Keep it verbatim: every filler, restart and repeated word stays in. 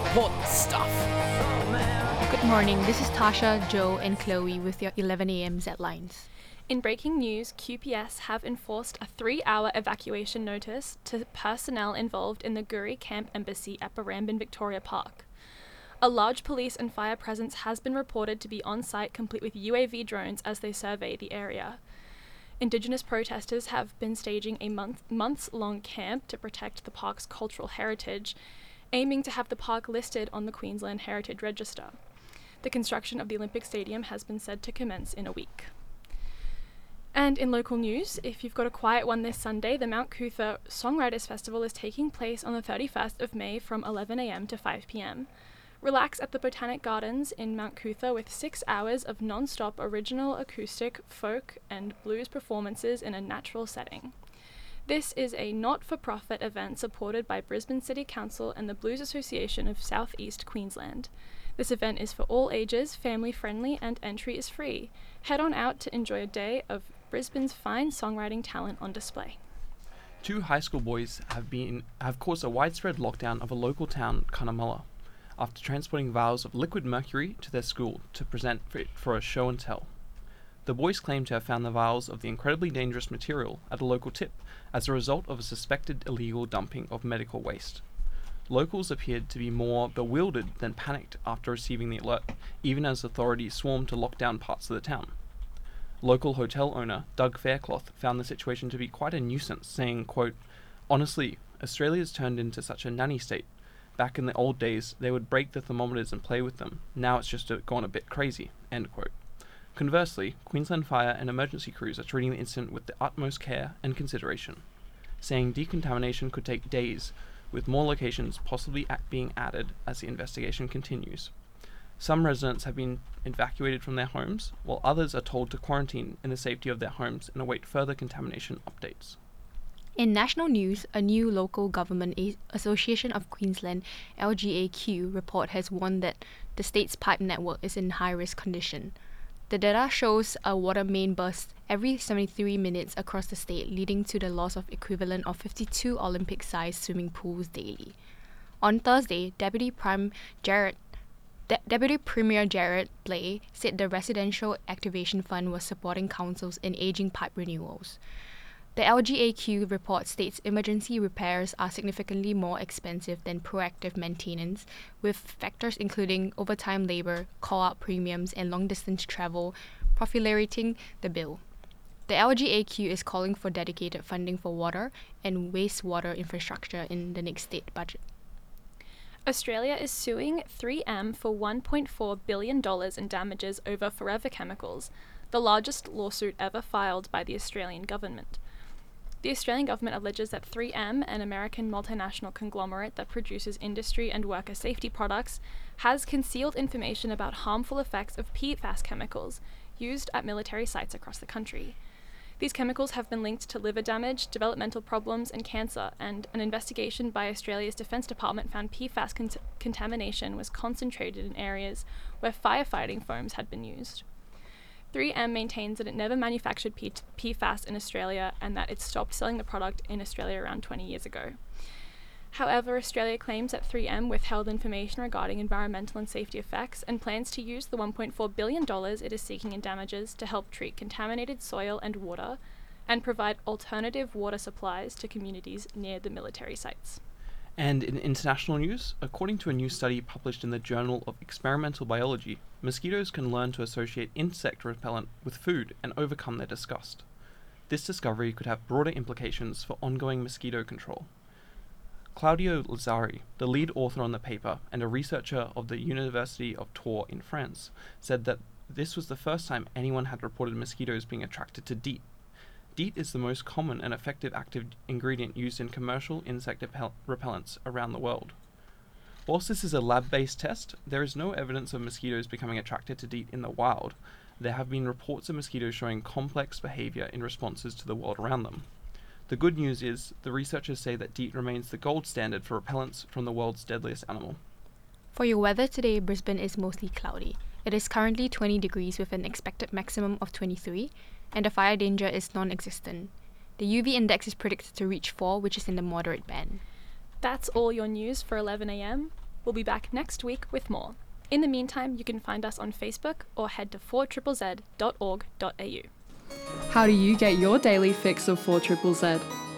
important stuff. Good morning, this is Tasha, Joe, and Chloe with your eleven a.m. Z-Lines. In breaking news, Q P S have enforced a three-hour evacuation notice to personnel involved in the Guri Camp Embassy at Barrambin Victoria Park. A large police and fire presence has been reported to be on site, complete with U A V drones as they survey the area. Indigenous protesters have been staging a month, months-long camp to protect the park's cultural heritage, aiming to have the park listed on the Queensland Heritage Register. The construction of the Olympic Stadium has been said to commence in a week. And in local news, if you've got a quiet one this Sunday, the Mount Coot-tha Songwriters Festival is taking place on the thirty-first of May from eleven a.m. to five p.m. Relax at the Botanic Gardens in Mount Coot-tha with six hours of non-stop original acoustic, folk and blues performances in a natural setting. This is a not-for-profit event supported by Brisbane City Council and the Blues Association of South East Queensland. This event is for all ages, family-friendly, and entry is free. Head on out to enjoy a day of Brisbane's fine songwriting talent on display. Two high school boys have been have caused a widespread lockdown of a local town, Cunnamulla, after transporting vials of liquid mercury to their school to present for, for a show and tell. The boys claim to have found the vials of the incredibly dangerous material at a local tip as a result of a suspected illegal dumping of medical waste. Locals appeared to be more bewildered than panicked after receiving the alert, even as authorities swarmed to lock down parts of the town. Local hotel owner Doug Faircloth found the situation to be quite a nuisance, saying, quote, "Honestly, Australia's turned into such a nanny state. Back in the old days, they would break the thermometers and play with them. Now it's just a, gone a bit crazy," end quote. Conversely, Queensland Fire and emergency crews are treating the incident with the utmost care and consideration, saying decontamination could take days, with more locations possibly at being added as the investigation continues. Some residents have been evacuated from their homes, while others are told to quarantine in the safety of their homes and await further contamination updates. In national news, a new Local Government A- Association of Queensland L G A Q report has warned that the state's pipe network is in high-risk condition. The data shows a water main burst every seventy-three minutes across the state, leading to the loss of equivalent of fifty-two Olympic-sized swimming pools daily. On Thursday, Deputy Prime Jared De- Deputy Premier Jared Blay said the Residential Activation Fund was supporting councils in aging pipe renewals. The L G A Q report states emergency repairs are significantly more expensive than proactive maintenance, with factors including overtime labour, call-out premiums, and long-distance travel proliferating the bill. The L G A Q is calling for dedicated funding for water and wastewater infrastructure in the next state budget. Australia is suing three M for one point four billion dollars in damages over Forever Chemicals, the largest lawsuit ever filed by the Australian government. The Australian government alleges that three M, an American multinational conglomerate that produces industry and worker safety products, has concealed information about harmful effects of P FAS chemicals used at military sites across the country. These chemicals have been linked to liver damage, developmental problems, and cancer, and an investigation by Australia's Defence Department found P FAS con- contamination was concentrated in areas where firefighting foams had been used. three M maintains that it never manufactured P- PFAS in Australia and that it stopped selling the product in Australia around twenty years ago. However, Australia claims that three M withheld information regarding environmental and safety effects and plans to use the one point four billion dollars it is seeking in damages to help treat contaminated soil and water and provide alternative water supplies to communities near the military sites. And in international news, according to a new study published in the Journal of Experimental Biology, mosquitoes can learn to associate insect repellent with food and overcome their disgust. This discovery could have broader implications for ongoing mosquito control. Claudio Lazzari, the lead author on the paper and a researcher of the University of Tours in France, said that this was the first time anyone had reported mosquitoes being attracted to DEET. DEET is the most common and effective active ingredient used in commercial insect repel- repellents around the world. Whilst this is a lab-based test, there is no evidence of mosquitoes becoming attracted to DEET in the wild. There have been reports of mosquitoes showing complex behaviour in responses to the world around them. The good news is, the researchers say that DEET remains the gold standard for repellents from the world's deadliest animal. For your weather today, Brisbane is mostly cloudy. It is currently twenty degrees with an expected maximum of twenty-three, and the fire danger is non-existent. The U V index is predicted to reach four, which is in the moderate band. That's all your news for eleven a.m. We'll We'll be back next week with more. In the meantime, you can find us on Facebook or head to four Z Z dot org dot a u. How do you get your daily fix of four Z Z Z?